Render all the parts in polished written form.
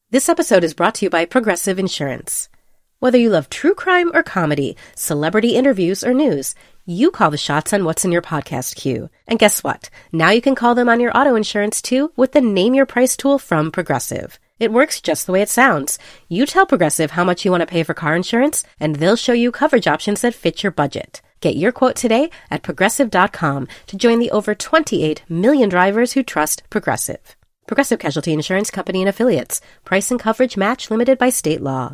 This episode is brought to you by Progressive Insurance. Whether you love true crime or comedy, celebrity interviews or news, you call the shots on what's in your podcast queue. And guess what? Now you can call them on your auto insurance too with the Name Your Price tool from Progressive. It works just the way it sounds. You tell Progressive how much you want to pay for car insurance, and they'll show you coverage options that fit your budget. Get your quote today at Progressive.com to join the over 28 million drivers who trust Progressive. Progressive Casualty Insurance Company and Affiliates. Price and coverage match limited by state law.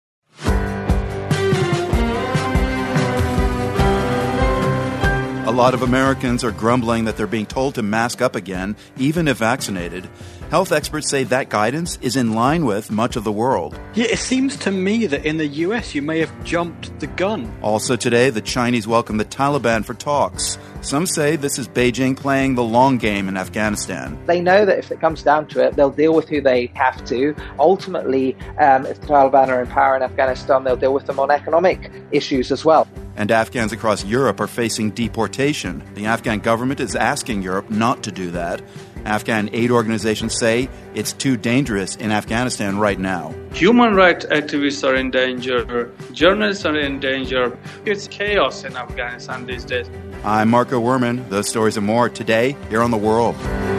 A lot of Americans are grumbling that they're being told to mask up again, even if vaccinated. Health experts say that guidance is in line with much of the world. Yeah, it seems to me that in the US you may have jumped the gun. Also today, the Chinese welcome the Taliban for talks. Some say this is Beijing playing the long game in Afghanistan. They know that if it comes down to it, they'll deal with who they have to. Ultimately, if the Taliban are in power in Afghanistan, they'll deal with them on economic issues as well. And Afghans across Europe are facing deportation. The Afghan government is asking Europe not to do that. Afghan aid organizations say it's too dangerous in Afghanistan right now. Human rights activists are in danger. Journalists are in danger. It's chaos in Afghanistan these days. I'm Marco Werman. Those stories and more today here on The World.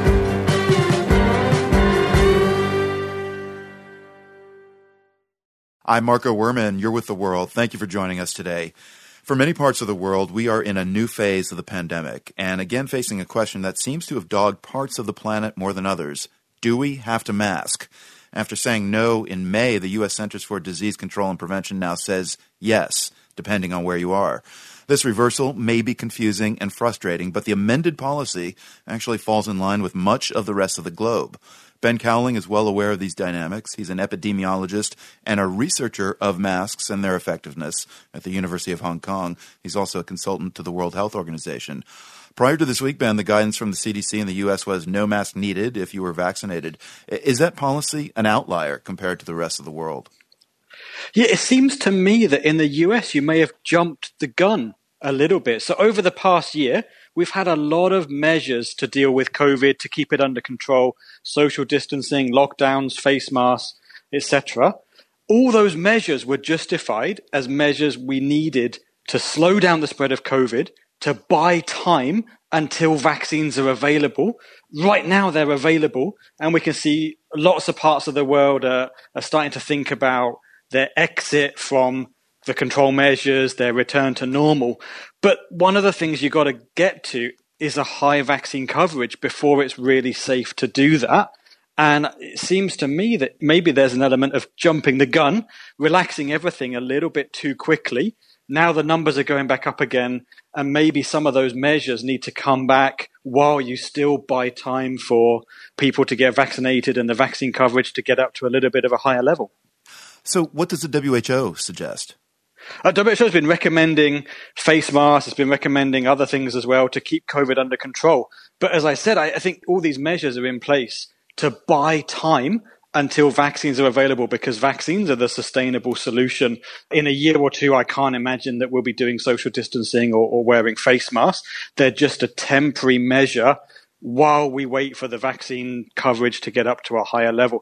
I'm Marco Werman. You're with The World. Thank you for joining us today. For many parts of the world, we are in a new phase of the pandemic, and again facing a question that seems to have dogged parts of the planet more than others. Do we have to mask? After saying no in May, the U.S. Centers for Disease Control and Prevention now says yes, depending on where you are. This reversal may be confusing and frustrating, but the amended policy actually falls in line with much of the rest of the globe. Ben Cowling is well aware of these dynamics. He's an epidemiologist and a researcher of masks and their effectiveness at the University of Hong Kong. He's also a consultant to the World Health Organization. Prior to this week, Ben, the guidance from the CDC in the U.S. was no mask needed if you were vaccinated. Is that policy an outlier compared to the rest of the world? Yeah, it seems to me that in the US you may have jumped the gun a little bit. So over the past year, we've had a lot of measures to deal with COVID, to keep it under control, social distancing, lockdowns, face masks, etc. All those measures were justified as measures we needed to slow down the spread of COVID, to buy time until vaccines are available. Right now they're available, and we can see lots of parts of the world are starting to think about their exit from the control measures, their return to normal. But one of the things you've got to get to is a high vaccine coverage before it's really safe to do that. And it seems to me that maybe there's an element of jumping the gun, relaxing everything a little bit too quickly. Now the numbers are going back up again, and maybe some of those measures need to come back while you still buy time for people to get vaccinated and the vaccine coverage to get up to a little bit of a higher level. So what does the WHO suggest? WHO has been recommending face masks, it's been recommending other things as well to keep COVID under control. But as I said, I think all these measures are in place to buy time until vaccines are available, because vaccines are the sustainable solution. In a year or two, I can't imagine that we'll be doing social distancing or wearing face masks. They're just a temporary measure while we wait for the vaccine coverage to get up to a higher level.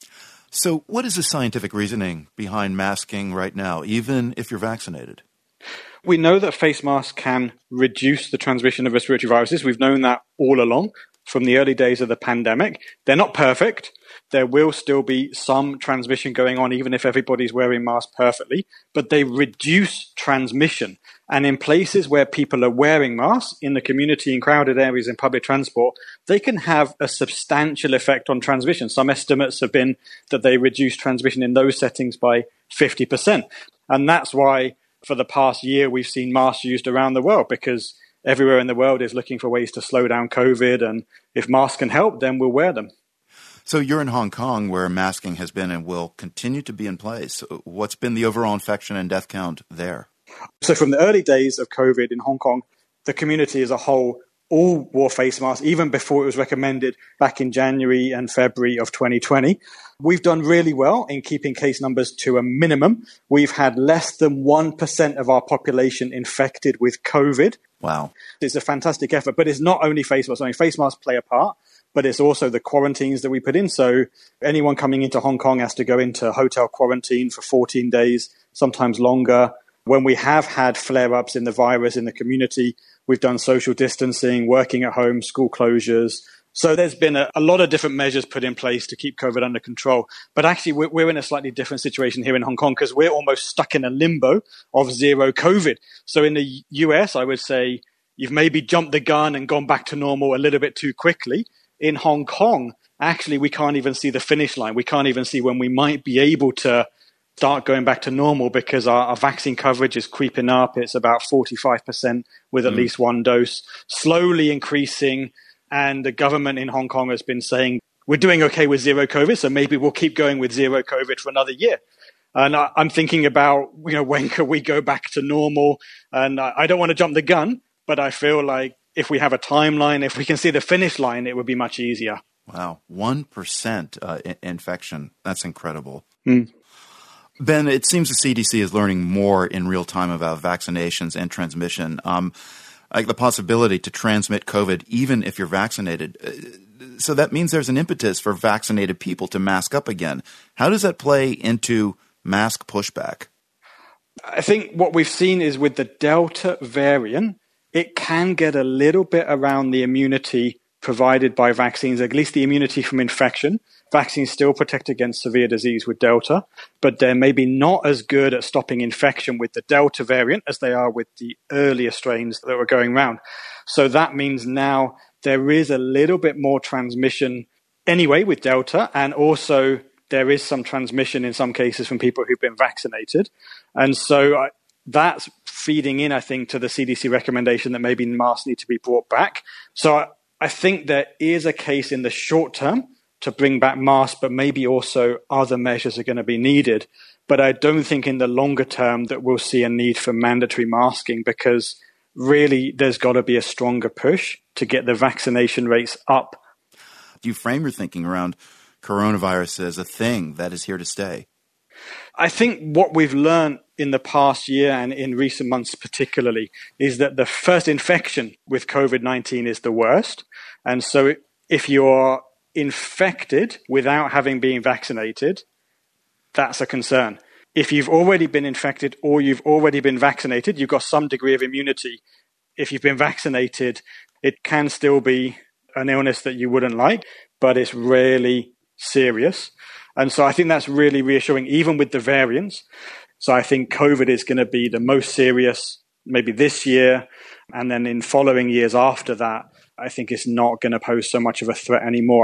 So what is the scientific reasoning behind masking right now, even if you're vaccinated? We know that face masks can reduce the transmission of respiratory viruses. We've known that all along from the early days of the pandemic. They're not perfect. There will still be some transmission going on, even if everybody's wearing masks perfectly, but they reduce transmission. And in places where people are wearing masks, in the community, in crowded areas, in public transport, they can have a substantial effect on transmission. Some estimates have been that they reduce transmission in those settings by 50%. And that's why for the past year, we've seen masks used around the world, because everywhere in the world is looking for ways to slow down COVID. And if masks can help, then we'll wear them. So you're in Hong Kong, where masking has been and will continue to be in place. What's been the overall infection and death count there? So from the early days of COVID in Hong Kong, the community as a whole all wore face masks, even before it was recommended back in January and February of 2020. We've done really well in keeping case numbers to a minimum. We've had less than 1% of our population infected with COVID. Wow. It's a fantastic effort, but it's not only face masks. I mean, face masks play a part, but it's also the quarantines that we put in. So anyone coming into Hong Kong has to go into hotel quarantine for 14 days, sometimes longer. When we have had flare-ups in the virus in the community, we've done social distancing, working at home, school closures. So there's been a lot of different measures put in place to keep COVID under control. But actually, we're in a slightly different situation here in Hong Kong because we're almost stuck in a limbo of zero COVID. So in the US, I would say you've maybe jumped the gun and gone back to normal a little bit too quickly. In Hong Kong, actually, we can't even see the finish line. We can't even see when we might be able to start going back to normal because our vaccine coverage is creeping up. It's about 45% with at least one dose, slowly increasing. And the government in Hong Kong has been saying, we're doing okay with zero COVID, so maybe we'll keep going with zero COVID for another year. And I'm thinking about, when can we go back to normal? And I don't want to jump the gun, but I feel like if we have a timeline, if we can see the finish line, it would be much easier. Wow, 1% infection. That's incredible. Ben, it seems the CDC is learning more in real time about vaccinations and transmission. Like the possibility to transmit COVID even if you're vaccinated. So that means there's an impetus for vaccinated people to mask up again. How does that play into mask pushback? I think what we've seen is with the Delta variant, it can get a little bit around the immunity provided by vaccines, at least the immunity from infection. Vaccines still protect against severe disease with Delta, but they're maybe not as good at stopping infection with the Delta variant as they are with the earlier strains that were going around. So that means now there is a little bit more transmission anyway with Delta, and also there is some transmission in some cases from people who've been vaccinated. And so that's feeding in, I think, to the CDC recommendation that maybe masks need to be brought back. So I think there is a case in the short term to bring back masks, but maybe also other measures are going to be needed. But I don't think in the longer term that we'll see a need for mandatory masking because really there's got to be a stronger push to get the vaccination rates up. Do you frame your thinking around coronavirus as a thing that is here to stay? I think what we've learned in the past year and in recent months particularly is that the first infection with COVID-19 is the worst. And so if you're infected without having been vaccinated, that's a concern. If you've already been infected or you've already been vaccinated, you've got some degree of immunity. If you've been vaccinated, it can still be an illness that you wouldn't like, but it's really serious. And so I think that's really reassuring, even with the variants. So I think COVID is going to be the most serious maybe this year. And then in following years after that, I think it's not going to pose so much of a threat anymore.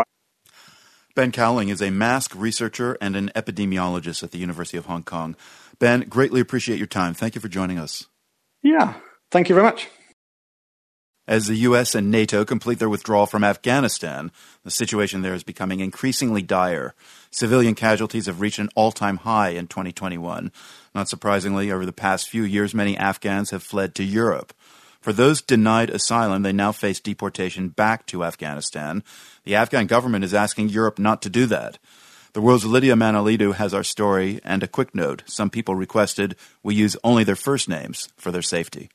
Ben Cowling is a mask researcher and an epidemiologist at the University of Hong Kong. Ben, greatly appreciate your time. Thank you for joining us. Yeah, thank you very much. As the U.S. and NATO complete their withdrawal from Afghanistan, the situation there is becoming increasingly dire. Civilian casualties have reached an all-time high in 2021. Not surprisingly, over the past few years, many Afghans have fled to Europe. For those denied asylum, they now face deportation back to Afghanistan. The Afghan government is asking Europe not to do that. The World's Lydia Manolidou has our story, and a quick note. Some people requested we use only their first names for their safety.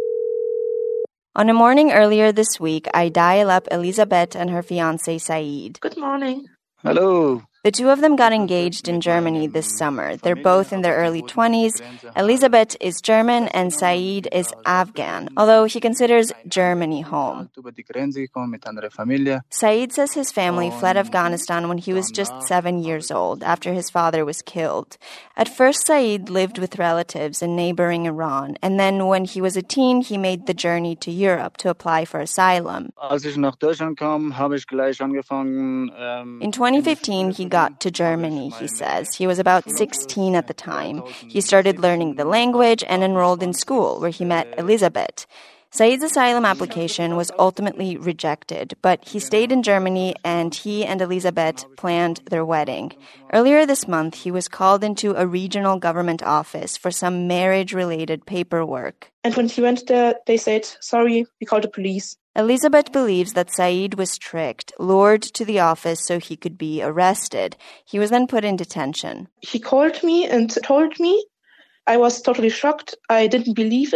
On a morning earlier this week, I dial up Elizabeth and her fiancé Saeed. Good morning. Hello. The two of them got engaged in Germany this summer. They're both in their early 20s. Elizabeth is German and Saeed is Afghan, although he considers Germany home. Saeed says his family fled Afghanistan when he was just 7 years old, after his father was killed. At first, Saeed lived with relatives in neighboring Iran, and then when he was a teen, he made the journey to Europe to apply for asylum. In 2015, he got to Germany, he says. He was about 16 at the time. He started learning the language and enrolled in school, where he met Elizabeth. Saeed's asylum application was ultimately rejected, but he stayed in Germany and he and Elizabeth planned their wedding. Earlier this month, he was called into a regional government office for some marriage-related paperwork. And when he went there, they said, sorry, we called the police. Elizabeth believes that Saeed was tricked, lured to the office so he could be arrested. He was then put in detention. He called me and told me. I was totally shocked. I didn't believe it.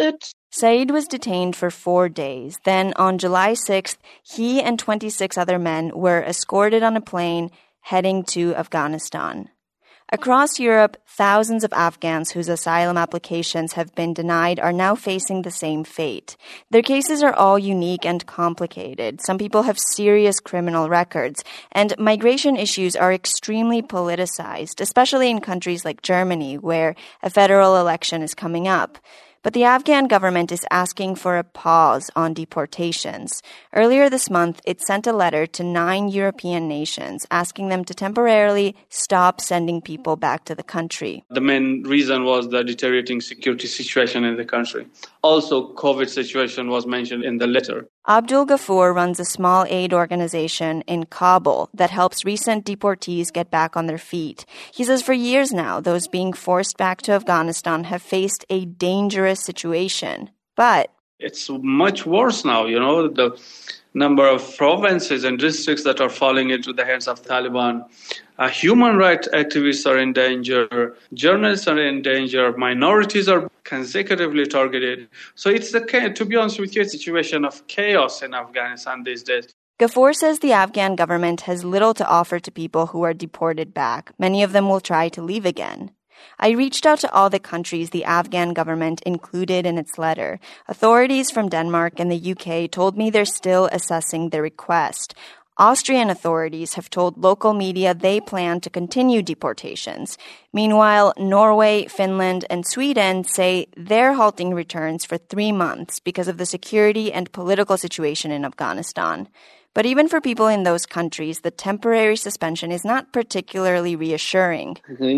Saeed was detained for 4 days. Then on July 6th, he and 26 other men were escorted on a plane heading to Afghanistan. Across Europe, thousands of Afghans whose asylum applications have been denied are now facing the same fate. Their cases are all unique and complicated. Some people have serious criminal records, and migration issues are extremely politicized, especially in countries like Germany, where a federal election is coming up. But the Afghan government is asking for a pause on deportations. Earlier this month, it sent a letter to 9 European nations asking them to temporarily stop sending people back to the country. The main reason was the deteriorating security situation in the country. Also, COVID situation was mentioned in the letter. Abdul Ghafoor runs a small aid organization in Kabul that helps recent deportees get back on their feet. He says for years now, those being forced back to Afghanistan have faced a dangerous situation. But it's much worse now, the number of provinces and districts that are falling into the hands of Taliban. Human rights activists are in danger. Journalists are in danger. Minorities are consecutively targeted. So it's to be honest with you, it's a situation of chaos in Afghanistan these days. Ghafoor says the Afghan government has little to offer to people who are deported back. Many of them will try to leave again. I reached out to all the countries the Afghan government included in its letter. Authorities from Denmark and the UK told me they're still assessing the request. Austrian authorities have told local media they plan to continue deportations. Meanwhile, Norway, Finland, and Sweden say they're halting returns for 3 months because of the security and political situation in Afghanistan. But even for people in those countries, the temporary suspension is not particularly reassuring.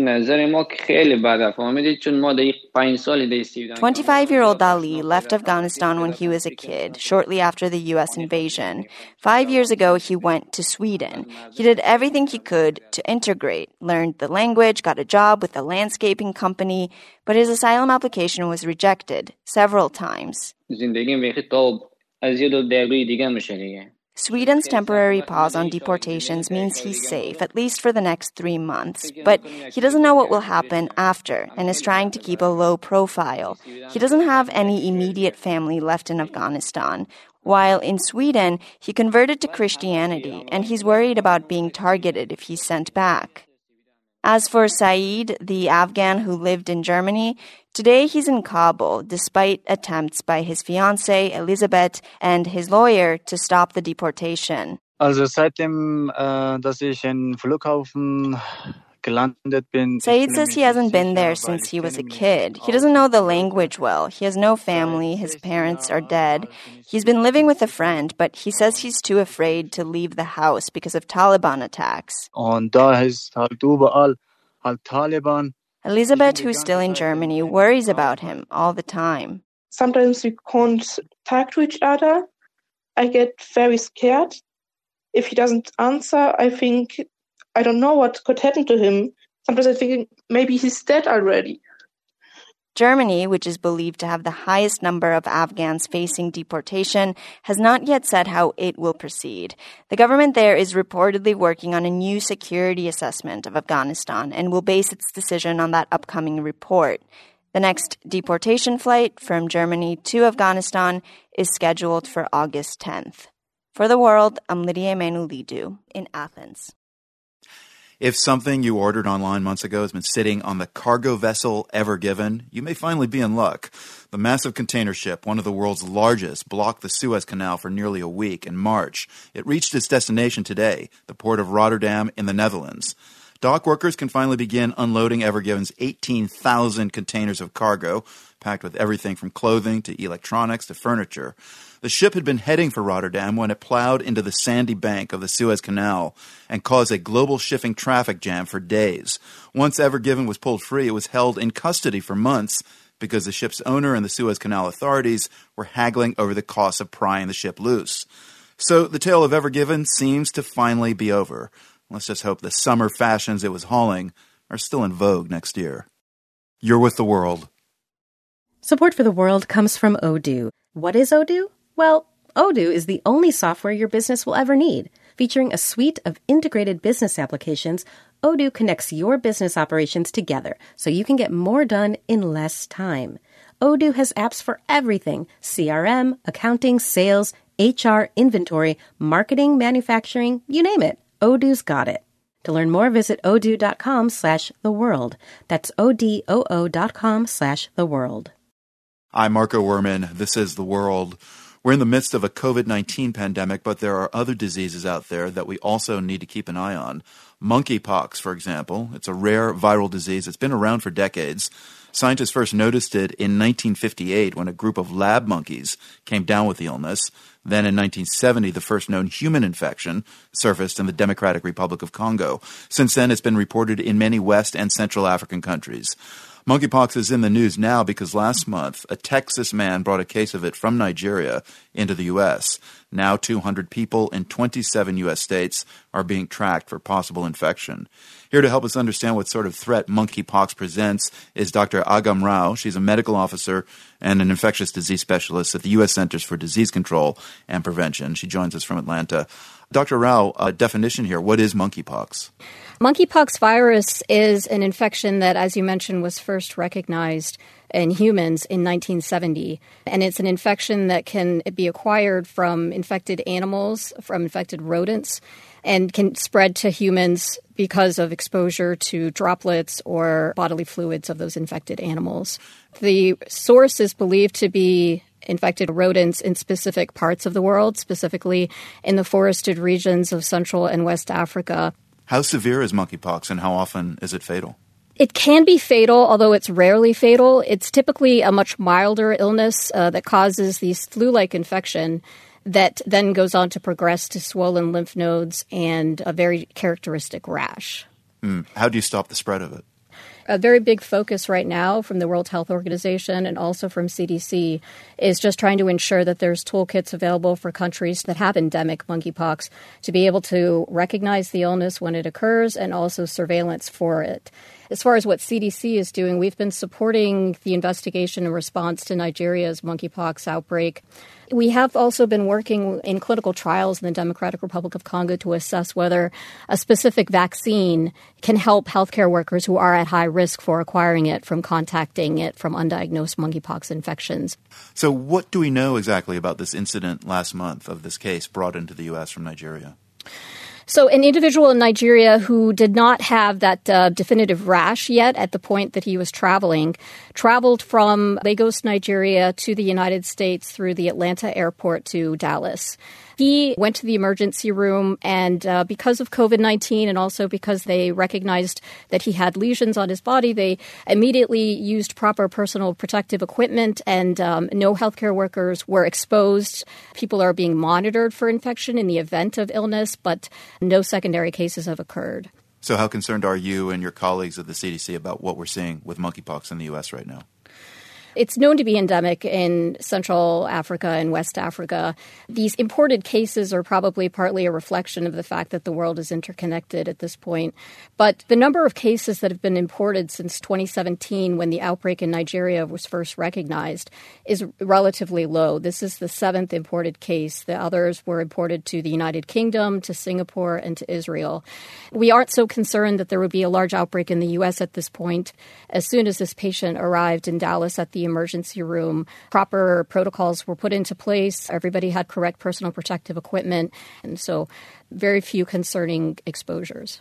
25-year-old Ali left Afghanistan when he was a kid, shortly after the U.S. invasion. 5 years ago, he went to Sweden. He did everything he could to integrate, learned the language, got a job with a landscaping company, but his asylum application was rejected several times. Sweden's temporary pause on deportations means he's safe, at least for the next 3 months. But he doesn't know what will happen after and is trying to keep a low profile. He doesn't have any immediate family left in Afghanistan. While in Sweden, he converted to Christianity, and he's worried about being targeted if he's sent back. As for Saeed, the Afghan who lived in Germany, today he's in Kabul, despite attempts by his fiancée, Elizabeth, and his lawyer to stop the deportation. Also seitdem, dass ich in Flughafen gelandet bin. Saeed says he hasn't been there since he was a kid. He doesn't know the language well. He has no family. His parents are dead. He's been living with a friend, but he says he's too afraid to leave the house because of Taliban attacks. Und da ist halt überall halt Taliban. Elizabeth, who's still in Germany, worries about him all the time. Sometimes we can't talk to each other. I get very scared. If he doesn't answer, I think, I don't know what could happen to him. Sometimes I think maybe he's dead already. Germany, which is believed to have the highest number of Afghans facing deportation, has not yet said how it will proceed. The government there is reportedly working on a new security assessment of Afghanistan and will base its decision on that upcoming report. The next deportation flight from Germany to Afghanistan is scheduled for August 10th. For The World, I'm Lydia Emanuelidou in Athens. If something you ordered online months ago has been sitting on the cargo vessel Ever Given, you may finally be in luck. The massive container ship, one of the world's largest, blocked the Suez Canal for nearly a week in March. It reached its destination today, the port of Rotterdam in the Netherlands. Dock workers can finally begin unloading Ever Given's 18,000 containers of cargo, packed with everything from clothing to electronics to furniture. The ship had been heading for Rotterdam when it plowed into the sandy bank of the Suez Canal and caused a global shipping traffic jam for days. Once Ever Given was pulled free, it was held in custody for months because the ship's owner and the Suez Canal authorities were haggling over the cost of prying the ship loose. So the tale of Ever Given seems to finally be over. Let's just hope the summer fashions it was hauling are still in vogue next year. You're with The World. Support for The World comes from Odoo. What is Odoo? Well, Odoo is the only software your business will ever need. Featuring a suite of integrated business applications, Odoo connects your business operations together so you can get more done in less time. Odoo has apps for everything: CRM, accounting, sales, HR, inventory, marketing, manufacturing, you name it. Odoo's got it. To learn more, visit odoo.com/theworld. That's odoo.com/theworld. I'm Marco Werman. This is The World. We're in the midst of a COVID-19 pandemic, but there are other diseases out there that we also need to keep an eye on. Monkeypox, for example. It's a rare viral disease. It's been around for decades. Scientists first noticed it in 1958 when a group of lab monkeys came down with the illness. Then in 1970, the first known human infection surfaced in the Democratic Republic of Congo. Since then, it's been reported in many West and Central African countries. Monkeypox is in the news now because last month, a Texas man brought a case of it from Nigeria into the U.S. Now 200 people in 27 U.S. states are being tracked for possible infection. Here to help us understand what sort of threat monkeypox presents is Dr. Agam Rao. She's a medical officer and an infectious disease specialist at the U.S. Centers for Disease Control and Prevention. She joins us from Atlanta. Dr. Rao, a definition here. What is monkeypox? Monkeypox virus is an infection that, as you mentioned, was first recognized in humans in 1970. And it's an infection that can be acquired from infected animals, from infected rodents, and can spread to humans because of exposure to droplets or bodily fluids of those infected animals. The source is believed to be infected rodents in specific parts of the world, specifically in the forested regions of Central and West Africa. How severe is monkeypox and how often is it fatal? It can be fatal, although it's rarely fatal. It's typically a much milder illness that causes these flu-like infection that then goes on to progress to swollen lymph nodes and a very characteristic rash. How do you stop the spread of it? A very big focus right now from the World Health Organization and also from CDC is just trying to ensure that there's toolkits available for countries that have endemic monkeypox to be able to recognize the illness when it occurs and also surveillance for it. As far as what CDC is doing, we've been supporting the investigation and response to Nigeria's monkeypox outbreak. We have also been working in clinical trials in the Democratic Republic of Congo to assess whether a specific vaccine can help healthcare workers who are at high risk for acquiring it from contacting it from undiagnosed monkeypox infections. So what do we know exactly about this incident last month of this case brought into the U.S. from Nigeria? So an individual in Nigeria who did not have that definitive rash yet at the point that he was traveled from Lagos, Nigeria to the United States through the Atlanta airport to Dallas. He went to the emergency room, and because of COVID-19 and also because they recognized that he had lesions on his body, they immediately used proper personal protective equipment, and no healthcare workers were exposed. People are being monitored for infection in the event of illness, but no secondary cases have occurred. So how concerned are you and your colleagues at the CDC about what we're seeing with monkeypox in the U.S. right now? It's known to be endemic in Central Africa and West Africa. These imported cases are probably partly a reflection of the fact that the world is interconnected at this point. But the number of cases that have been imported since 2017, when the outbreak in Nigeria was first recognized, is relatively low. This is the 7th imported case. The others were imported to the United Kingdom, to Singapore, and to Israel. We aren't so concerned that there would be a large outbreak in the U.S. at this point. As soon as this patient arrived in Dallas at the emergency room, proper protocols were put into place. Everybody had correct personal protective equipment, and so very few concerning exposures.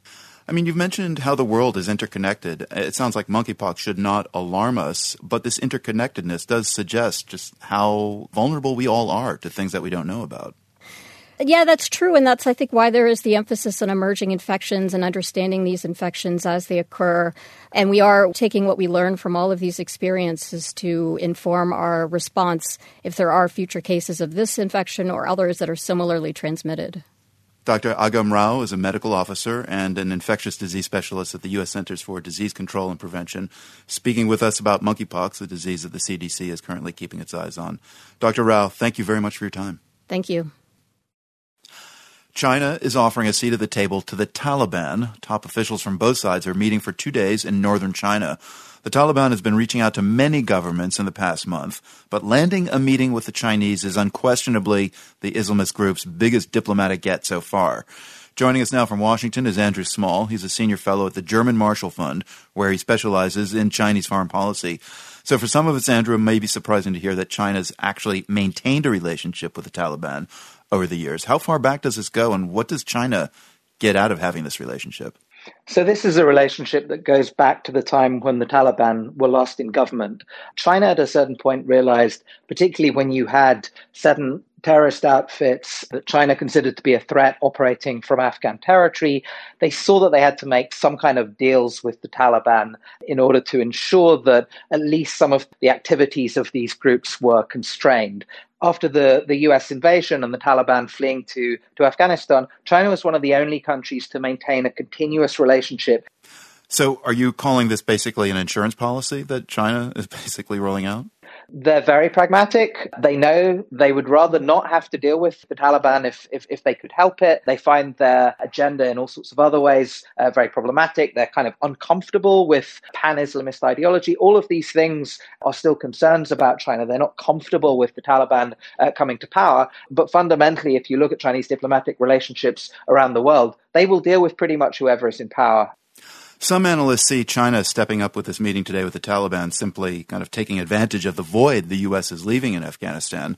I mean, you've mentioned how the world is interconnected. It sounds like monkeypox should not alarm us, but this interconnectedness does suggest just how vulnerable we all are to things that we don't know about. Yeah, that's true. And that's, I think, why there is the emphasis on emerging infections and understanding these infections as they occur. And we are taking what we learn from all of these experiences to inform our response if there are future cases of this infection or others that are similarly transmitted. Dr. Agam Rao is a medical officer and an infectious disease specialist at the U.S. Centers for Disease Control and Prevention, speaking with us about monkeypox, the disease that the CDC is currently keeping its eyes on. Dr. Rao, thank you very much for your time. Thank you. China is offering a seat at the table to the Taliban. Top officials from both sides are meeting for 2 days in northern China. The Taliban has been reaching out to many governments in the past month, but landing a meeting with the Chinese is unquestionably the Islamist group's biggest diplomatic get so far. Joining us now from Washington is Andrew Small. He's a senior fellow at the German Marshall Fund, where he specializes in Chinese foreign policy. So for some of us, Andrew, it may be surprising to hear that China's actually maintained a relationship with the Taliban over the years. How far back does this go, and what does China get out of having this relationship? So this is a relationship that goes back to the time when the Taliban were last in government. China at a certain point realized, particularly when you had certain terrorist outfits that China considered to be a threat operating from Afghan territory, they saw that they had to make some kind of deals with the Taliban in order to ensure that at least some of the activities of these groups were constrained. After the US invasion and the Taliban fleeing to Afghanistan, China was one of the only countries to maintain a continuous relationship. So are you calling this basically an insurance policy that China is basically rolling out? They're very pragmatic. They know they would rather not have to deal with the Taliban if they could help it. They find their agenda in all sorts of other ways very problematic. They're kind of uncomfortable with pan-Islamist ideology. All of these things are still concerns about China. They're not comfortable with the Taliban coming to power. But fundamentally, if you look at Chinese diplomatic relationships around the world, they will deal with pretty much whoever is in power. Some analysts see China stepping up with this meeting today with the Taliban, simply kind of taking advantage of the void the U.S. is leaving in Afghanistan,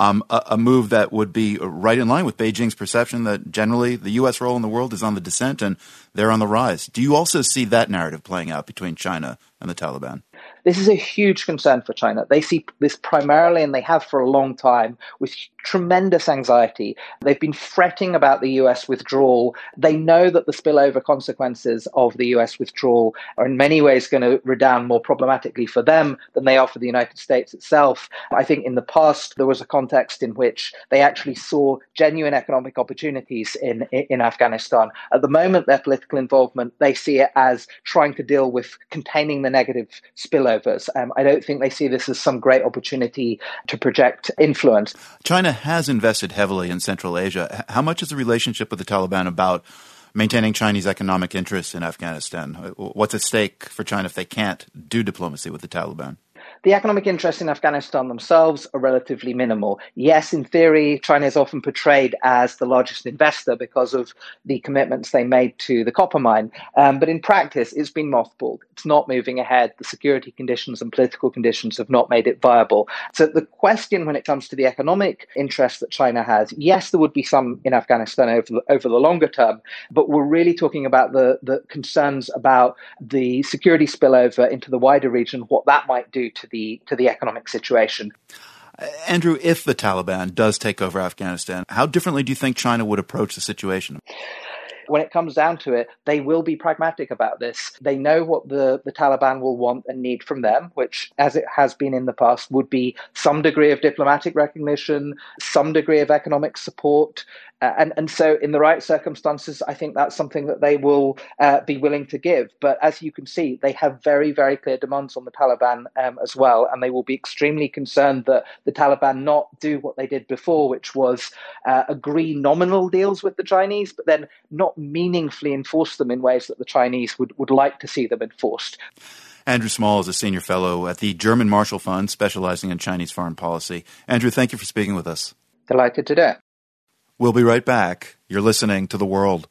a move that would be right in line with Beijing's perception that generally the U.S. role in the world is on the descent and they're on the rise. Do you also see that narrative playing out between China and the Taliban? This is a huge concern for China. They see this primarily, and they have for a long time, with tremendous anxiety. They've been fretting about the US withdrawal. They know that the spillover consequences of the US withdrawal are in many ways going to redound more problematically for them than they are for the United States itself. I think in the past, there was a context in which they actually saw genuine economic opportunities in Afghanistan. At the moment, their political involvement, they see it as trying to deal with containing the negative spillovers. I don't think they see this as some great opportunity to project influence. China has invested heavily in Central Asia. How much is the relationship with the Taliban about maintaining Chinese economic interests in Afghanistan? What's at stake for China if they can't do diplomacy with the Taliban? The economic interests in Afghanistan themselves are relatively minimal. Yes, in theory, China is often portrayed as the largest investor because of the commitments they made to the copper mine. But in practice, it's been mothballed. It's not moving ahead. The security conditions and political conditions have not made it viable. So the question when it comes to the economic interest that China has, yes, there would be some in Afghanistan over the longer term, but we're really talking about the concerns about the security spillover into the wider region, what that might do to the economic situation. Andrew, if the Taliban does take over Afghanistan, how differently do you think China would approach the situation? When it comes down to it, they will be pragmatic about this. They know what the Taliban will want and need from them, which, as it has been in the past, would be some degree of diplomatic recognition, some degree of economic support. And so in the right circumstances, I think that's something that they will be willing to give. But as you can see, they have very, very clear demands on the Taliban as well. And they will be extremely concerned that the Taliban not do what they did before, which was agree nominal deals with the Chinese, but then not meaningfully enforce them in ways that the Chinese would like to see them enforced. Andrew Small is a senior fellow at the German Marshall Fund, specializing in Chinese foreign policy. Andrew, thank you for speaking with us. Delighted to do it. We'll be right back. You're listening to The World.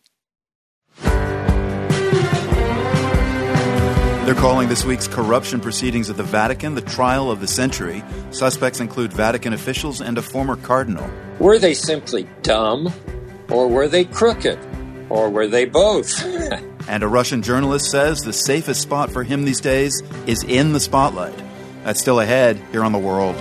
They're calling this week's corruption proceedings at the Vatican the trial of the century. Suspects include Vatican officials and a former cardinal. Were they simply dumb, or were they crooked, or were they both? And a Russian journalist says the safest spot for him these days is in the spotlight. That's still ahead here on The World.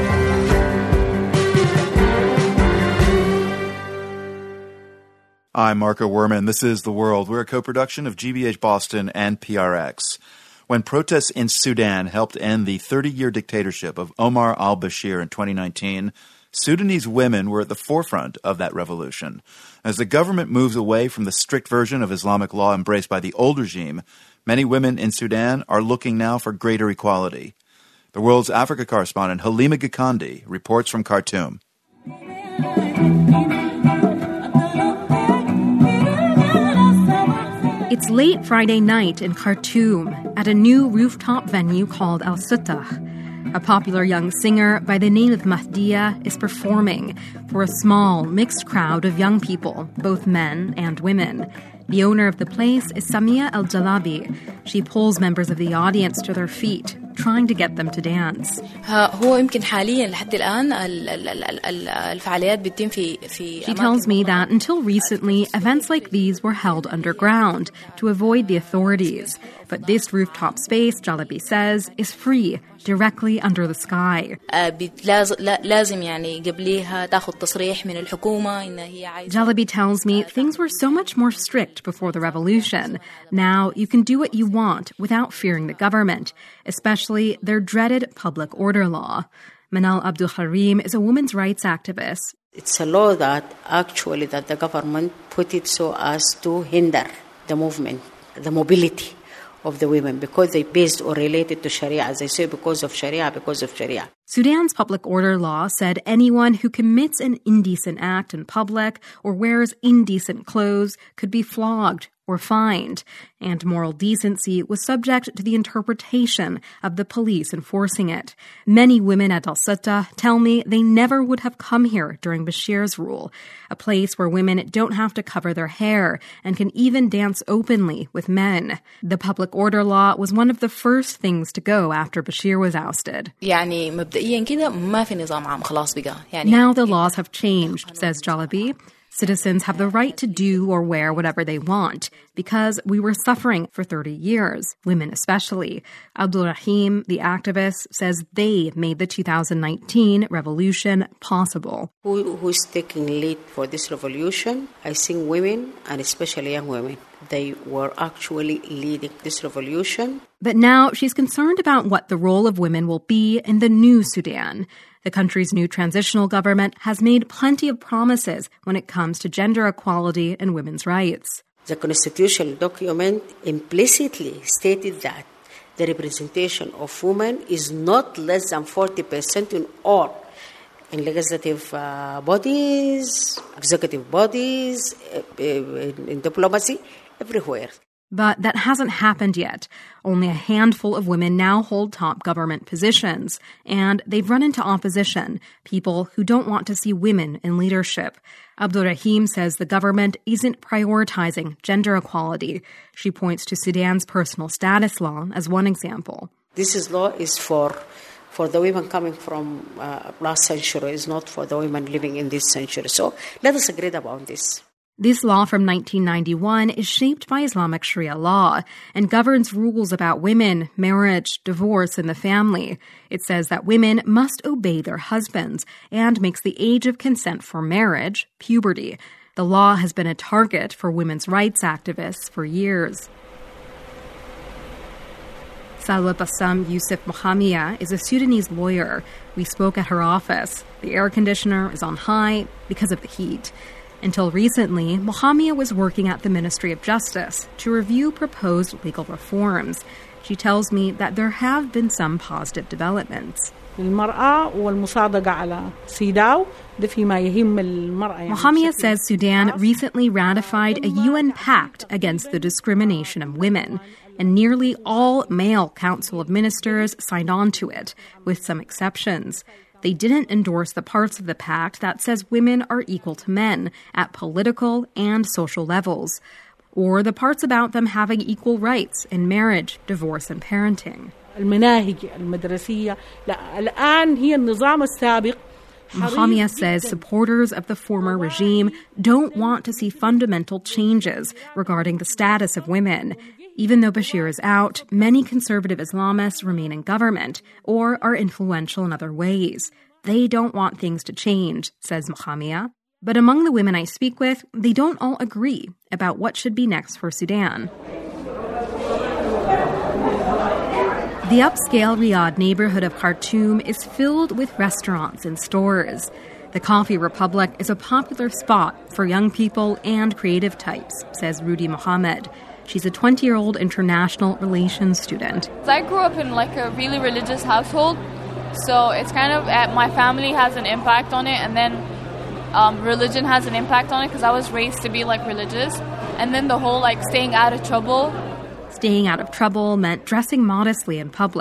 I'm Marco Werman. This is The World. We're a co-production of GBH Boston and PRX. When protests in Sudan helped end the 30-year dictatorship of Omar al-Bashir in 2019, Sudanese women were at the forefront of that revolution. As the government moves away from the strict version of Islamic law embraced by the old regime, many women in Sudan are looking now for greater equality. The World's Africa correspondent Halima Gikandi reports from Khartoum. It's late Friday night in Khartoum at a new rooftop venue called Al Sutah. A popular young singer by the name of Mahdiya is performing for a small, mixed crowd of young people, both men and women. The owner of the place is Samia El-Jalabi. She pulls members of the audience to their feet, trying to get them to dance. She tells me that until recently, events like these were held underground to avoid the authorities. But this rooftop space, Jalabi says, is free, directly under the sky. Jalabi tells me things were so much more strict before the revolution. Now you can do what you want without fearing the government, especially their dreaded public order law. Manal Abdul Harim is a women's rights activist. It's a law that the government put it so as to hinder the movement, the mobility of the women, because they based or related to Sharia, as I say, because of Sharia. Sudan's public order law said anyone who commits an indecent act in public or wears indecent clothes could be flogged or fined, and moral decency was subject to the interpretation of the police enforcing it. Many women at Al-Sitta tell me they never would have come here during Bashir's rule, a place where women don't have to cover their hair and can even dance openly with men. The public order law was one of the first things to go after Bashir was ousted. Now the laws have changed, says Jalabi. Citizens have the right to do or wear whatever they want because we were suffering for 30 years, women especially. Abdul Rahim, the activist, says they made the 2019 revolution possible. Who's taking lead for this revolution? I think women, and especially young women. They were actually leading this revolution. But now she's concerned about what the role of women will be in the new Sudan. The country's new transitional government has made plenty of promises when it comes to gender equality and women's rights. The constitutional document implicitly stated that the representation of women is not less than 40% in all, in legislative bodies, executive bodies, in diplomacy, everywhere. But that hasn't happened yet. Only a handful of women now hold top government positions, and they've run into opposition, people who don't want to see women in leadership. Abdul Rahim says the government isn't prioritizing gender equality. She points to Sudan's personal status law as one example. This law is for the women coming from last century, is not for the women living in this century. So let us agree about this. This law from 1991 is shaped by Islamic Sharia law and governs rules about women, marriage, divorce, and the family. It says that women must obey their husbands and makes the age of consent for marriage puberty. The law has been a target for women's rights activists for years. Salwa Bassam Yusuf Mohamia is a Sudanese lawyer. We spoke at her office. The air conditioner is on high because of the heat. Until recently, Mohamia was working at the Ministry of Justice to review proposed legal reforms. She tells me that there have been some positive developments. Mohamia says Sudan recently ratified a UN pact against the discrimination of women, and nearly all male Council of Ministers signed on to it, with some exceptions. They didn't endorse the parts of the pact that says women are equal to men at political and social levels, or the parts about them having equal rights in marriage, divorce, and parenting. Mohamia says supporters of the former regime don't want to see fundamental changes regarding the status of women. Even though Bashir is out, many conservative Islamists remain in government or are influential in other ways. They don't want things to change, says Mohamia. But among the women I speak with, they don't all agree about what should be next for Sudan. The upscale Riyadh neighborhood of Khartoum is filled with restaurants and stores. The Coffee Republic is a popular spot for young people and creative types, says Rudy Mohammed. She's a 20-year-old international relations student. I grew up in a really religious household, so it's kind of my family has an impact on it, and then religion has an impact on it because I was raised to be religious, and then the whole staying out of trouble. Staying out of trouble meant dressing modestly in public,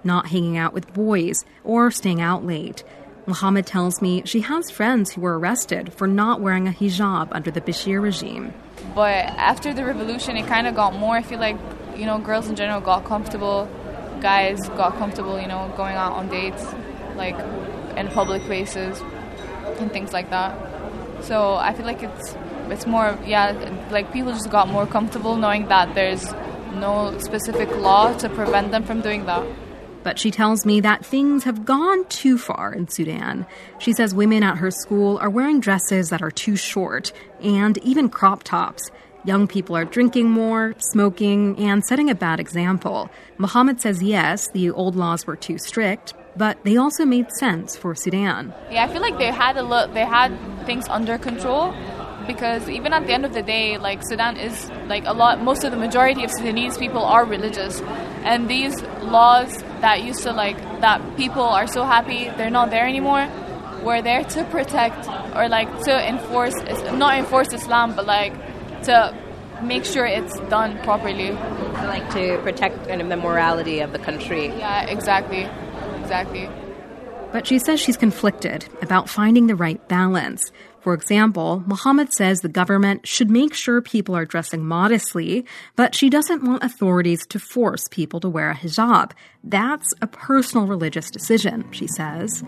not hanging out with boys, or staying out late. Mohammed tells me she has friends who were arrested for not wearing a hijab under the Bashir regime. But after the revolution, it kind of got more, I feel like, girls in general got comfortable, guys got comfortable, going out on dates, like in public places and things like that. So I feel like it's more, like people just got more comfortable knowing that there's no specific law to prevent them from doing that. But she tells me that things have gone too far in Sudan. She says women at her school are wearing dresses that are too short and even crop tops. Young people are drinking more, smoking, and setting a bad example. Mohammed says yes, the old laws were too strict, but they also made sense for Sudan. Yeah, I feel like they had things under control, because even at the end of the day, like Sudan is like most of the majority of Sudanese people are religious, and these laws that used to that people are so happy they're not there anymore, were there to protect or to enforce, not enforce Islam, but to make sure it's done properly. To protect kind of the morality of the country. Yeah, exactly. But she says she's conflicted about finding the right balance. For example, Mohammed says the government should make sure people are dressing modestly, but she doesn't want authorities to force people to wear a hijab. That's a personal religious decision, she says.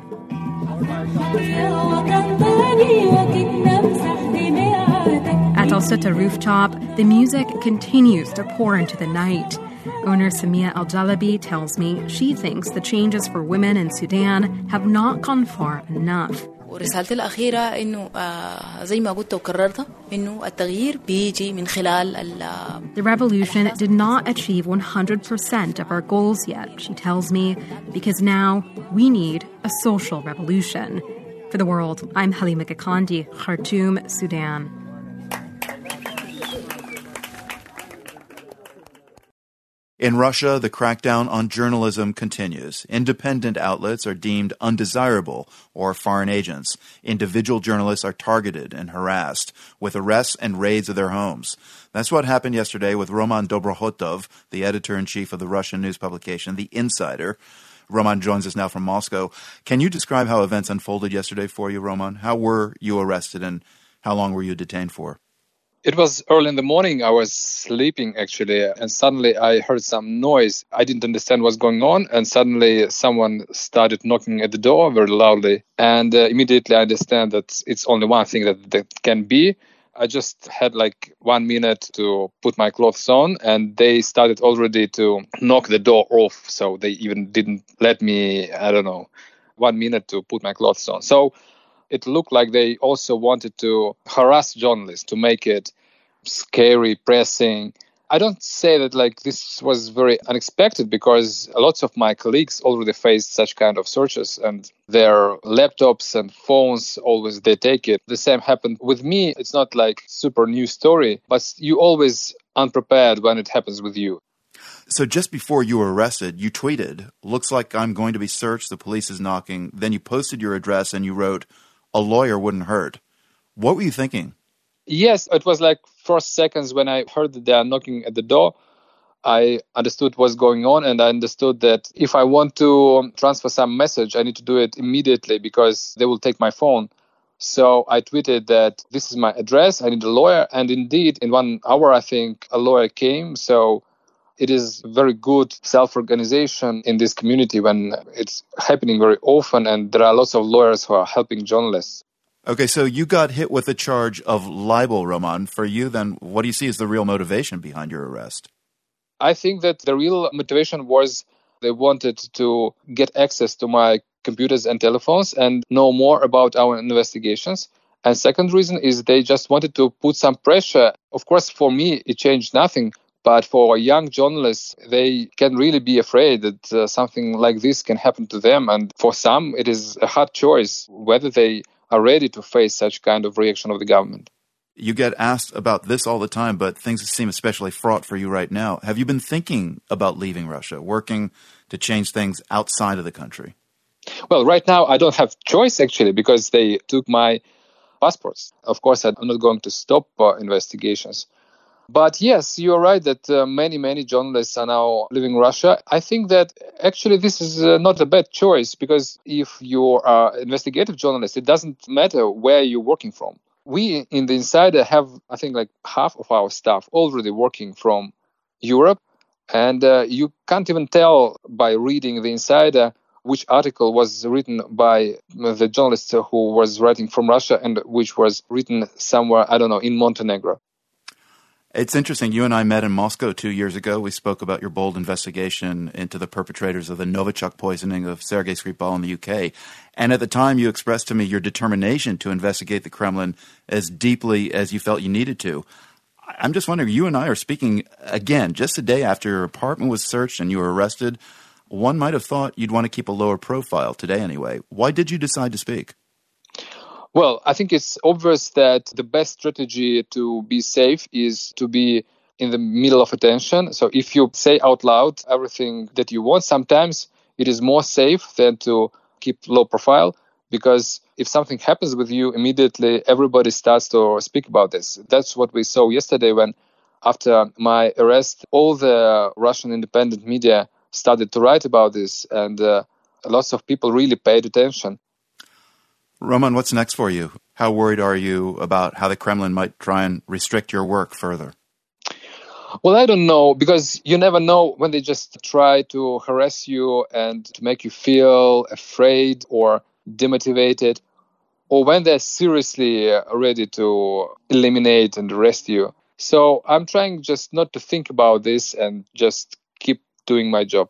At Al Sutta rooftop, the music continues to pour into the night. Owner Samia Al-Jalabi tells me she thinks the changes for women in Sudan have not gone far enough. ورسالتي الأخيرة إنه زي ما قلت وكررتها إنه التغيير بيجي من خلال The revolution did not achieve 100% of our goals yet, she tells me, because now we need a social revolution. For The World, I'm Halima Gakandi, Khartoum, Sudan. In Russia, the crackdown on journalism continues. Independent outlets are deemed undesirable or foreign agents. Individual journalists are targeted and harassed with arrests and raids of their homes. That's what happened yesterday with Roman Dobrokhotov, the editor-in-chief of the Russian news publication The Insider. Roman joins us now from Moscow. Can you describe how events unfolded yesterday for you, Roman? How were you arrested and how long were you detained for? It was early in the morning. I was sleeping, actually, and suddenly I heard some noise. I didn't understand what's going on, and suddenly someone started knocking at the door very loudly. And immediately I understand that it's only one thing that can be. I just had 1 minute to put my clothes on, and they started already to knock the door off. So they even didn't let me, 1 minute to put my clothes on. So it looked like they also wanted to harass journalists, to make it scary, pressing. I don't say that this was very unexpected, because lots of my colleagues already faced such kind of searches, and their laptops and phones, always they take it. The same happened with me. It's not super new story, but you always unprepared when it happens with you. So just before you were arrested, you tweeted, "Looks like I'm going to be searched. The police is knocking." Then you posted your address and you wrote, "A lawyer wouldn't hurt." What were you thinking? Yes, it was first seconds when I heard that they are knocking at the door. I understood what's going on, and I understood that if I want to transfer some message, I need to do it immediately because they will take my phone. So I tweeted that this is my address, I need a lawyer, and indeed in 1 hour I think a lawyer came. So it is very good self-organization in this community when it's happening very often, and there are lots of lawyers who are helping journalists. Okay, so you got hit with a charge of libel, Roman. For you, then, what do you see as the real motivation behind your arrest? I think that the real motivation was they wanted to get access to my computers and telephones and know more about our investigations. And second reason is they just wanted to put some pressure. Of course, for me, it changed nothing. But for young journalists, they can really be afraid that something like this can happen to them. And for some, it is a hard choice whether they are ready to face such kind of reaction of the government. You get asked about this all the time, but things seem especially fraught for you right now. Have you been thinking about leaving Russia, working to change things outside of the country? Well, right now, I don't have choice, actually, because they took my passports. Of course, I'm not going to stop investigations. But yes, you're right that many journalists are now leaving Russia. I think that actually this is not a bad choice, because if you are an investigative journalist, it doesn't matter where you're working from. We in The Insider have, I think, like half of our staff already working from Europe. And you can't even tell by reading The Insider which article was written by the journalist who was writing from Russia and which was written somewhere, I don't know, in Montenegro. It's interesting. You and I met in Moscow 2 years ago. We spoke about your bold investigation into the perpetrators of the Novichok poisoning of Sergei Skripal in the UK. And at the time, you expressed to me your determination to investigate the Kremlin as deeply as you felt you needed to. I'm just wondering, you and I are speaking again just a day after your apartment was searched and you were arrested. One might have thought you'd want to keep a lower profile, today anyway. Why did you decide to speak? Well, I think it's obvious that the best strategy to be safe is to be in the middle of attention. So if you say out loud everything that you want, sometimes it is more safe than to keep low profile, because if something happens with you, immediately everybody starts to speak about this. That's what we saw yesterday when, after my arrest, all the Russian independent media started to write about this, and lots of people really paid attention. Roman, what's next for you? How worried are you about how the Kremlin might try and restrict your work further? Well, I don't know, because you never know when they just try to harass you and to make you feel afraid or demotivated, or when they're seriously ready to eliminate and arrest you. So I'm trying just not to think about this and just keep doing my job.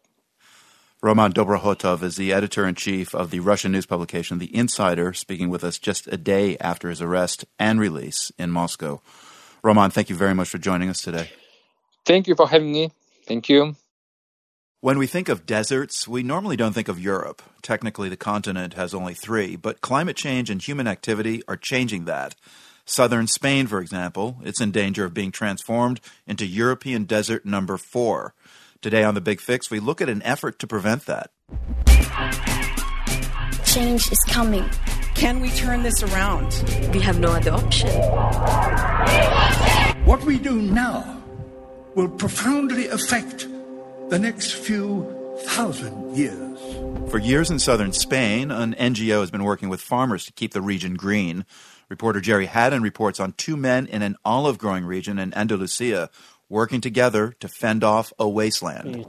Roman Dobrokhotov is the editor-in-chief of the Russian news publication The Insider, speaking with us just a day after his arrest and release in Moscow. Roman, thank you very much for joining us today. Thank you for having me. Thank you. When we think of deserts, we normally don't think of Europe. Technically, the continent has only 3, but climate change and human activity are changing that. Southern Spain, for example, it's in danger of being transformed into European desert number 4. Today on The Big Fix, we look at an effort to prevent that. Change is coming. Can we turn this around? We have no other option. What we do now will profoundly affect the next few thousand years. For years in southern Spain, an NGO has been working with farmers to keep the region green. Reporter Jerry Haddon reports on 2 men in an olive-growing region in Andalusia working together to fend off a wasteland.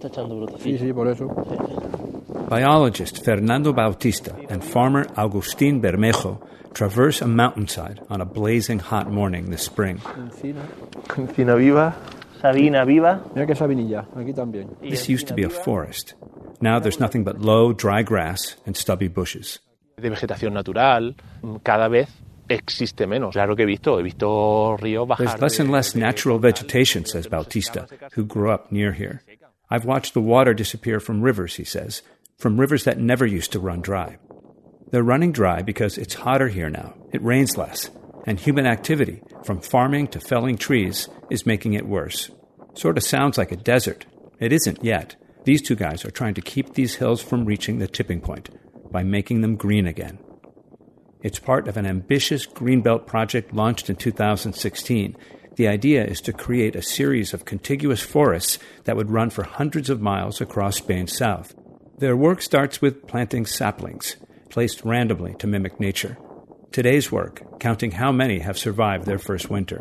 Biologist Fernando Bautista and farmer Agustín Bermejo traverse a mountainside on a blazing hot morning this spring. Encina viva, Sabina viva. This used to be a forest. Now there's nothing but low, dry grass and stubby bushes. De vegetación natural, cada vez existe menos. Claro que he visto ríos bajar. There's less and less natural vegetation, says Bautista, who grew up near here. I've watched the water disappear from rivers, he says, from rivers that never used to run dry. They're running dry because it's hotter here now, it rains less, and human activity, from farming to felling trees, is making it worse. Sort of sounds like a desert. It isn't yet. These 2 guys are trying to keep these hills from reaching the tipping point by making them green again. It's part of an ambitious Greenbelt project launched in 2016. The idea is to create a series of contiguous forests that would run for hundreds of miles across Spain's south. Their work starts with planting saplings, placed randomly to mimic nature. Today's work, counting how many have survived their first winter.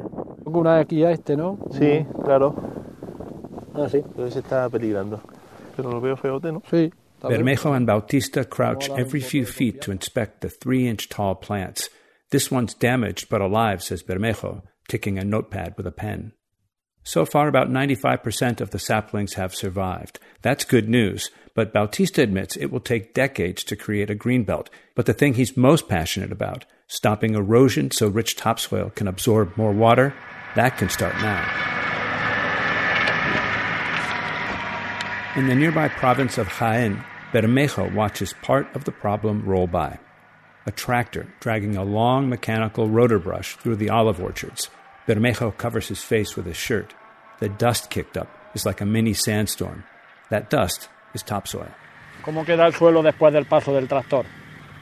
Sí, claro. Sí, pero se está peligrando. Pero lo veo feote, ¿no? Sí. Bermejo and Bautista crouch every few feet to inspect the 3-inch-tall plants. This one's damaged but alive, says Bermejo, ticking a notepad with a pen. So far, about 95% of the saplings have survived. That's good news, but Bautista admits it will take decades to create a greenbelt. But the thing he's most passionate about, stopping erosion so rich topsoil can absorb more water, that can start now. In the nearby province of Jaén, Bermejo watches part of the problem roll by. A tractor dragging a long mechanical rotor brush through the olive orchards. Bermejo covers his face with his shirt. The dust kicked up is like a mini sandstorm. That dust is topsoil. ¿Cómo queda el suelo después del paso del tractor?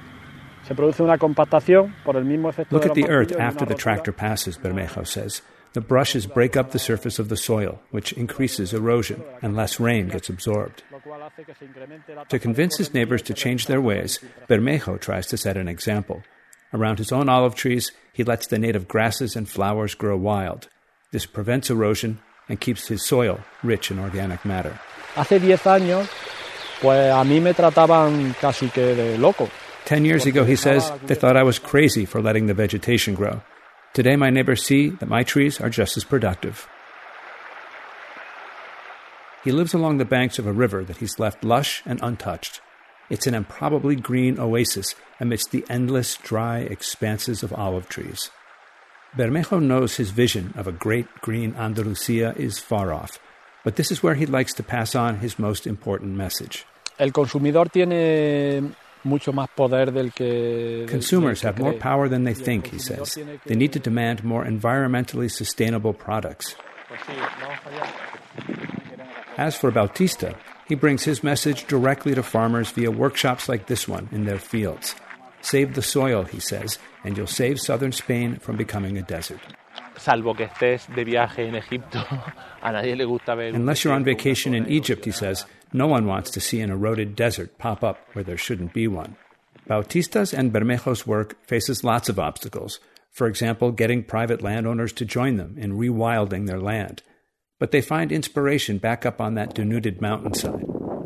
Se produce una compactación por el mismo efecto. Look at the earth after the tractor passes, Bermejo says. The brushes break up the surface of the soil, which increases erosion, and less rain gets absorbed. To convince his neighbors to change their ways, Bermejo tries to set an example. Around his own olive trees, he lets the native grasses and flowers grow wild. This prevents erosion and keeps his soil rich in organic matter. Hace 10 años, pues a mí me trataban casi que de loco. 10 years ago, he says, they thought I was crazy for letting the vegetation grow. Today, my neighbors see that my trees are just as productive. He lives along the banks of a river that he's left lush and untouched. It's an improbably green oasis amidst the endless, dry expanses of olive trees. Bermejo knows his vision of a great green Andalusia is far off, but this is where he likes to pass on his most important message. El consumidor tiene mucho más poder del que... Consumers have more power than they think, he says. They need to demand more environmentally sustainable products. As for Bautista, he brings his message directly to farmers via workshops like this one in their fields. Save the soil, he says, and you'll save southern Spain from becoming a desert. Salvo que estés de viaje en Egipto, a nadie le gusta ver... Unless you're on vacation in Egypt, he says, no one wants to see an eroded desert pop up where there shouldn't be one. Bautista's and Bermejo's work faces lots of obstacles. For example, getting private landowners to join them in rewilding their land. But they find inspiration back up on that denuded mountainside.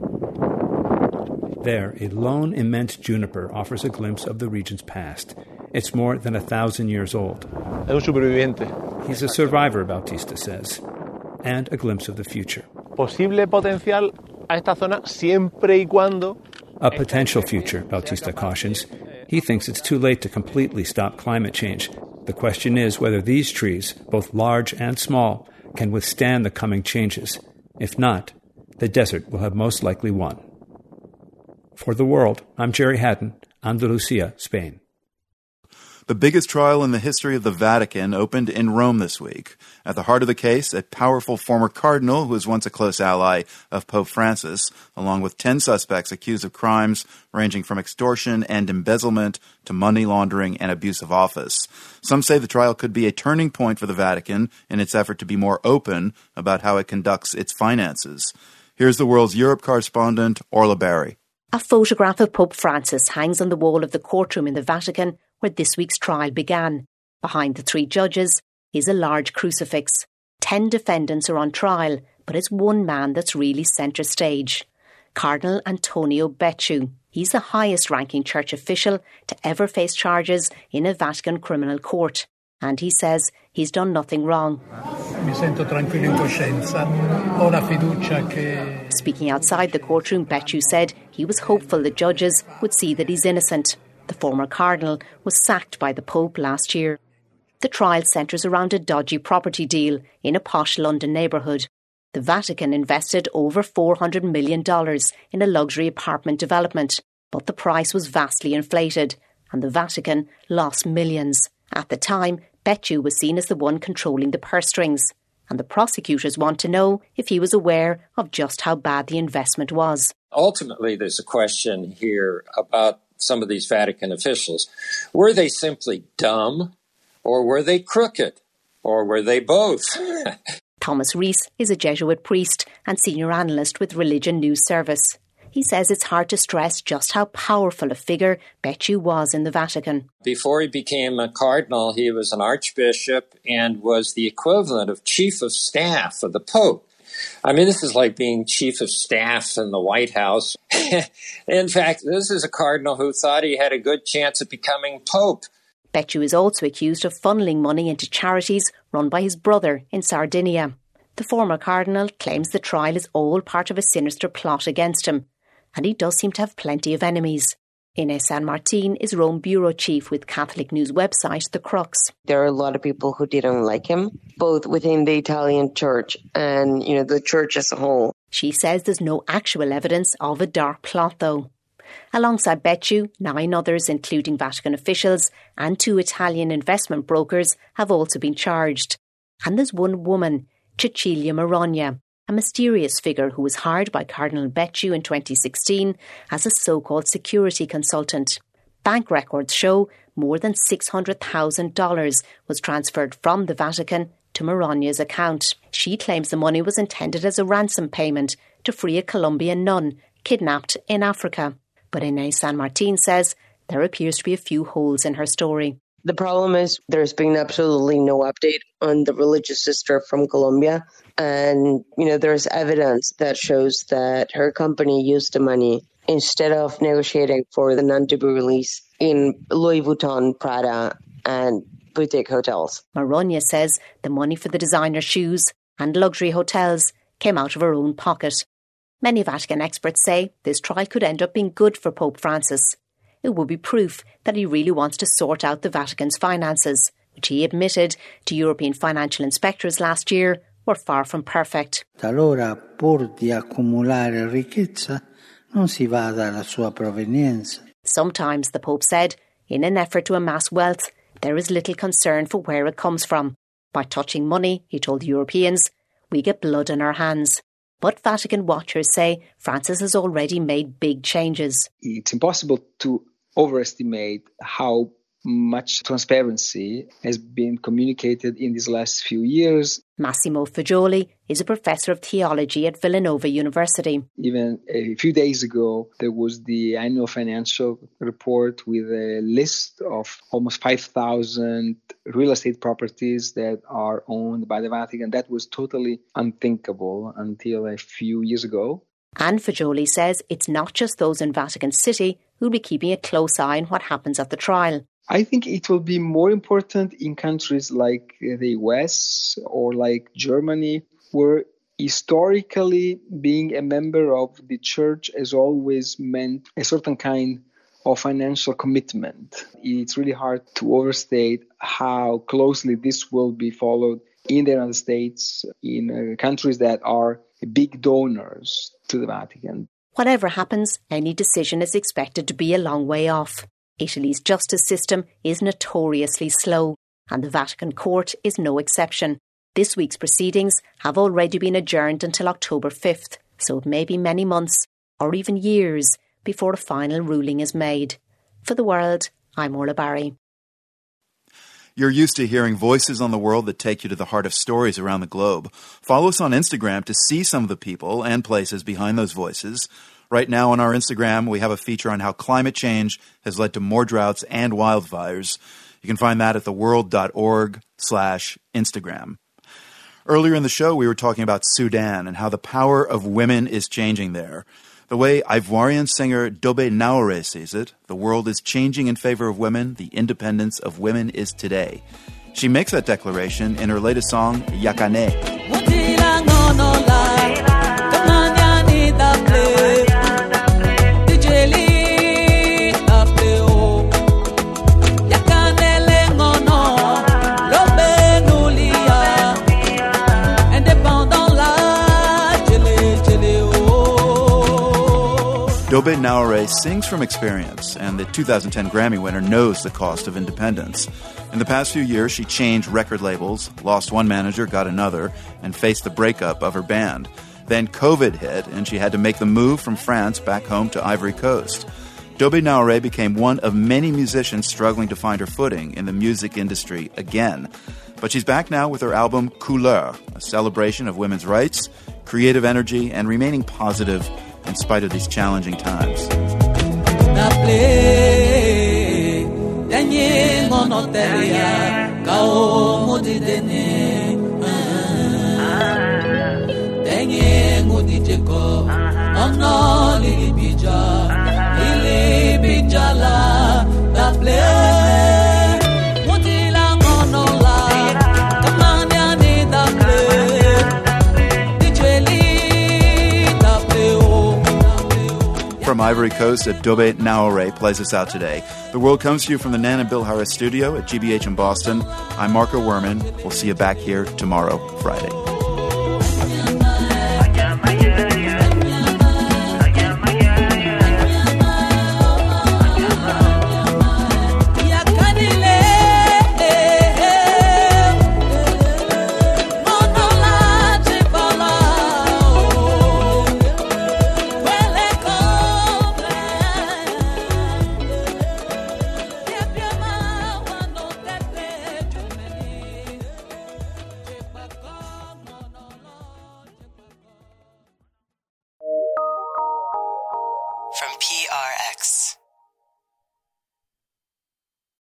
There, a lone immense juniper offers a glimpse of the region's past. It's more than 1,000 years old. Es un superviviente. He's a survivor, Bautista says, and a glimpse of the future. Posible potencial a esta zona siempre y cuando... A potential future, Bautista cautions. He thinks it's too late to completely stop climate change. The question is whether these trees, both large and small, can withstand the coming changes. If not, the desert will have most likely won. For The World, I'm Jerry Haddon, Andalusia, Spain. The biggest trial in the history of the Vatican opened in Rome this week. At the heart of the case, a powerful former cardinal who was once a close ally of Pope Francis, along with 10 suspects accused of crimes ranging from extortion and embezzlement to money laundering and abuse of office. Some say the trial could be a turning point for the Vatican in its effort to be more open about how it conducts its finances. Here's The World's Europe correspondent, Orla Barry. A photograph of Pope Francis hangs on the wall of the courtroom in the Vatican where this week's trial began. Behind the 3 judges is a large crucifix. 10 defendants are on trial, but it's one man that's really centre stage. Cardinal Antonio Becciu. He's the highest-ranking church official to ever face charges in a Vatican criminal court. And he says he's done nothing wrong. Speaking outside the courtroom, Becciu said he was hopeful the judges would see that he's innocent. The former cardinal was sacked by the Pope last year. The trial centres around a dodgy property deal in a posh London neighbourhood. The Vatican invested over $400 million in a luxury apartment development, but the price was vastly inflated, and the Vatican lost millions. At the time, Becciu was seen as the one controlling the purse strings, and the prosecutors want to know if he was aware of just how bad the investment was. Ultimately, there's a question here about some of these Vatican officials. Were they simply dumb, or were they crooked, or were they both? Thomas Rees is a Jesuit priest and senior analyst with Religion News Service. He says it's hard to stress just how powerful a figure Becciu was in the Vatican. Before he became a cardinal, he was an archbishop and was the equivalent of chief of staff of the Pope. I mean, this is like being chief of staff in the White House. In fact, this is a cardinal who thought he had a good chance of becoming Pope. Becciu is also accused of funneling money into charities run by his brother in Sardinia. The former cardinal claims the trial is all part of a sinister plot against him, and he does seem to have plenty of enemies. Ines San Martin is Rome bureau chief with Catholic news website The Crux. There are a lot of people who didn't like him, both within the Italian church and, the church as a whole. She says there's no actual evidence of a dark plot, though. Alongside Becciu, 9 others, including Vatican officials and 2 Italian investment brokers, have also been charged. And there's one woman, Cecilia Marogna, a mysterious figure who was hired by Cardinal Becciu in 2016 as a so-called security consultant. Bank records show more than $600,000 was transferred from the Vatican to Maronya's account. She claims the money was intended as a ransom payment to free a Colombian nun kidnapped in Africa. But Inés San Martín says there appears to be a few holes in her story. The problem is there's been absolutely no update on the religious sister from Colombia. And, there's evidence that shows that her company used the money instead of negotiating for the nun to be released in Louis Vuitton, Prada, and boutique hotels. Maronya says the money for the designer shoes and luxury hotels came out of her own pocket. Many Vatican experts say this trial could end up being good for Pope Francis. It would be proof that he really wants to sort out the Vatican's finances, which he admitted to European financial inspectors last year were far from perfect. Talora, pur di accumulare ricchezza, non si bada alla sua provenienza. Sometimes, the Pope said, in an effort to amass wealth, there is little concern for where it comes from. By touching money, he told Europeans, we get blood on our hands. But Vatican watchers say Francis has already made big changes. It's impossible to overestimate how much transparency has been communicated in these last few years. Massimo Fagioli is a professor of theology at Villanova University. Even a few days ago, there was the annual financial report with a list of almost 5,000 real estate properties that are owned by the Vatican. That was totally unthinkable until a few years ago. And Fagioli says it's not just those in Vatican City who'll be keeping a close eye on what happens at the trial. I think it will be more important in countries like the US or like Germany, where historically being a member of the church has always meant a certain kind of financial commitment. It's really hard to overstate how closely this will be followed in the United States, in countries that are big donors to the Vatican. Whatever happens, any decision is expected to be a long way off. Italy's justice system is notoriously slow, and the Vatican court is no exception. This week's proceedings have already been adjourned until October 5th, so it may be many months, or even years, before a final ruling is made. For The World, I'm Orla Barry. You're used to hearing voices on the world that take you to the heart of stories around the globe. Follow us on Instagram to see some of the people and places behind those voices. Right now on our Instagram, we have a feature on how climate change has led to more droughts and wildfires. You can find that at theworld.org/Instagram. Earlier in the show, we were talking about Sudan and how the power of women is changing there. The way Ivorian singer Dobe Naore sees it, the world is changing in favor of women. The independence of women is today. She makes that declaration in her latest song, Yakane. Dobe Naore sings from experience, and the 2010 Grammy winner knows the cost of independence. In the past few years, she changed record labels, lost one manager, got another, and faced the breakup of her band. Then COVID hit, and she had to make the move from France back home to Ivory Coast. Dobe Naore became one of many musicians struggling to find her footing in the music industry again. But she's back now with her album Couleur, a celebration of women's rights, creative energy, and remaining positive in spite of these challenging times. From Ivory Coast, Dobe Naore plays us out today. The World comes to you from the Nan and Bill Harris studio at GBH in Boston. I'm Marco Werman. We'll see you back here tomorrow, Friday.